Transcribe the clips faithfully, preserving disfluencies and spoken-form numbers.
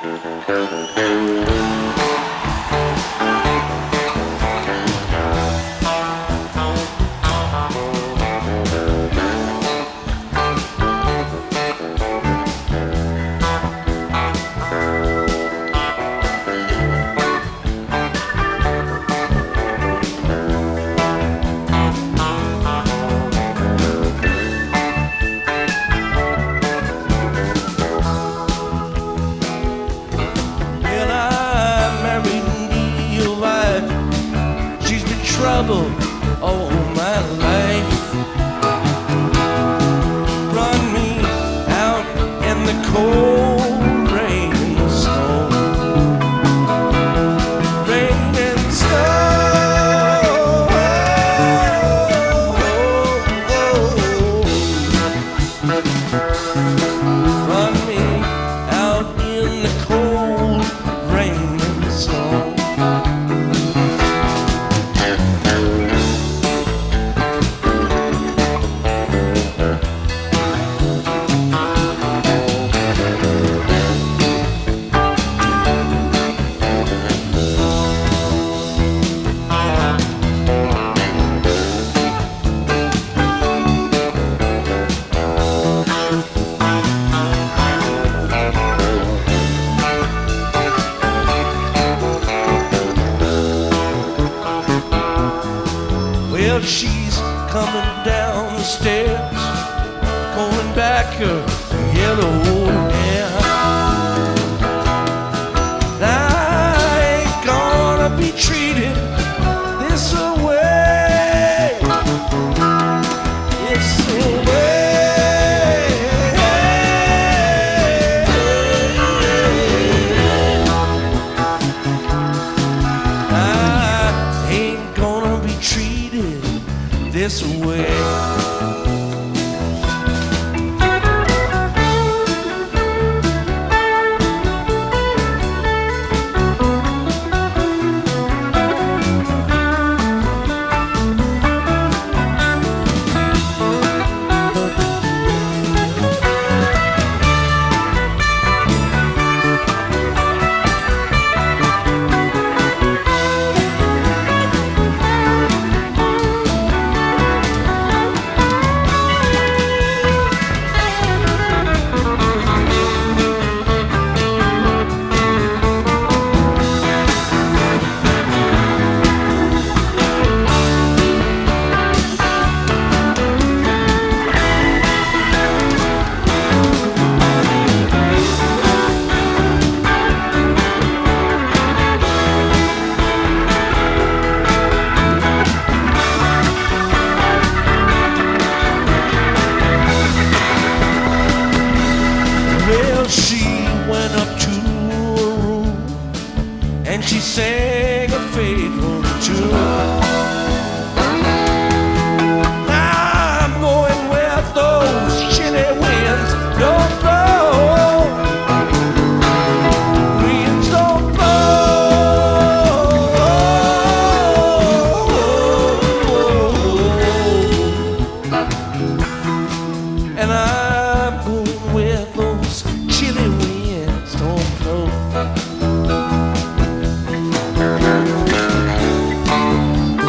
Trouble all my life. Run me out in the cold rain and snow. Rain and snow. Run me out in the cold rain and snow. Well, she's coming down the stairs, pulling back her yellow hair. I ain't gonna be treated this way, this way. I ain't gonna be treated this way. She went up to her room and she sang a faithful tune. I'm going where those chilly winds don't blow. Winds don't blow. And I'm going where those chilly winds don't blow.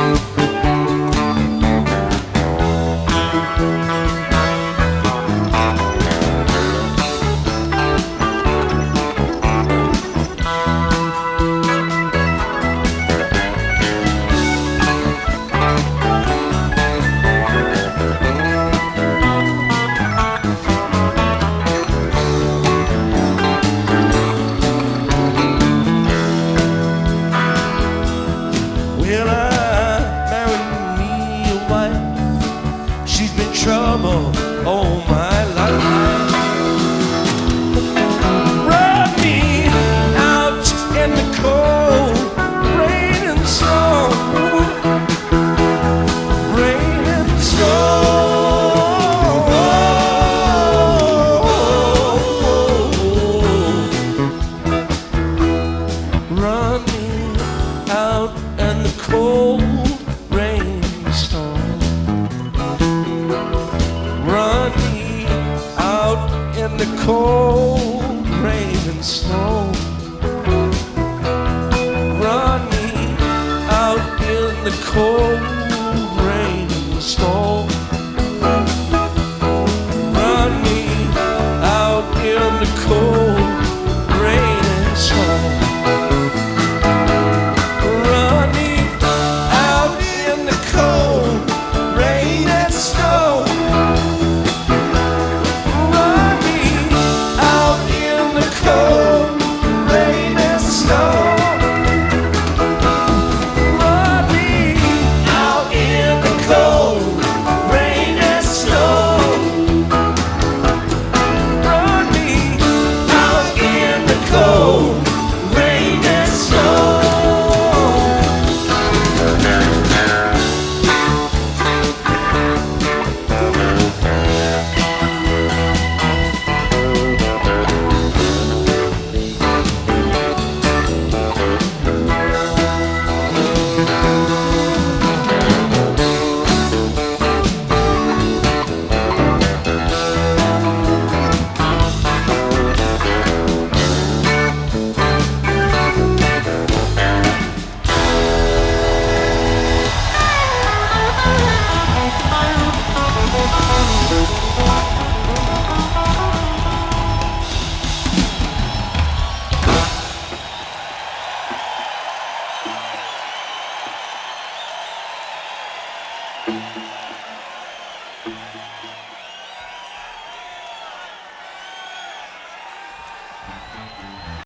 Thank